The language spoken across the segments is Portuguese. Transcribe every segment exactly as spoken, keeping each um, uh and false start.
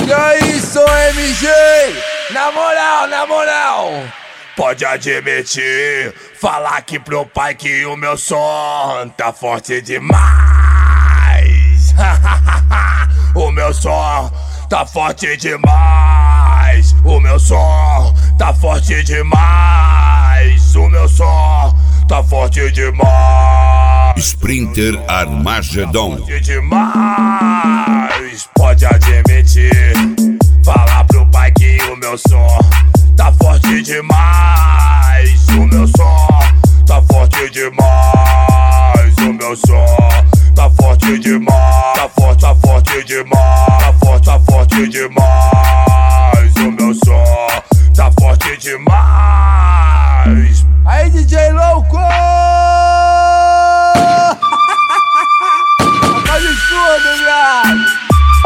E aí, sou M G, na moral, na moral. Pode admitir, falar aqui pro pai que o meu som tá forte demais. O meu som tá forte demais. O meu som tá forte demais. O meu som tá forte demais. Sprinter Armagedon. Forte demais. Pode admitir, falar pro pai que o meu som tá forte demais. O meu som tá forte demais. O meu som tá forte demais. Tá forte, tá forte demais. Tá forte, tá forte demais. O meu som tá forte demais. Aí, D J louco! Faz o surdo, viado!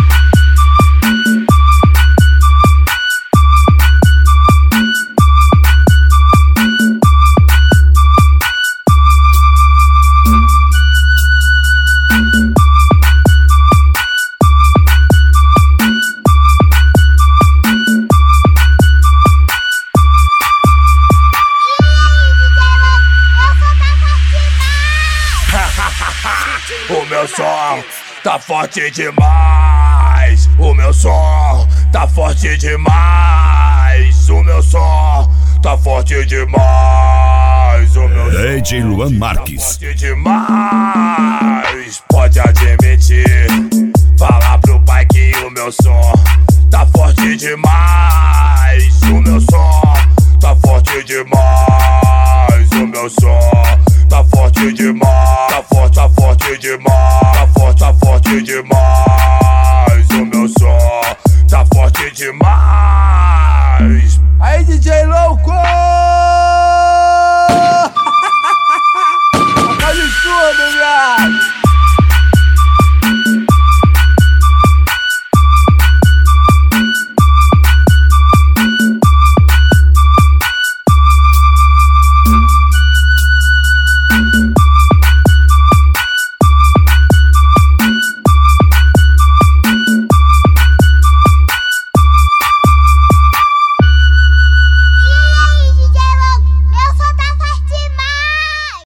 O meu som tá forte demais. O meu som tá forte demais. O meu som tá forte demais. O meu D J Luan Marques. Tá forte demais. Pode admitir, falar pro pai que o meu som tá forte demais. O meu som tá forte demais. O meu som tá forte demais. Tá forte, tá forte demais. Tá forte, tá forte demais. O meu som tá forte demais. Aí, D J louco! Faz o surdo, viado!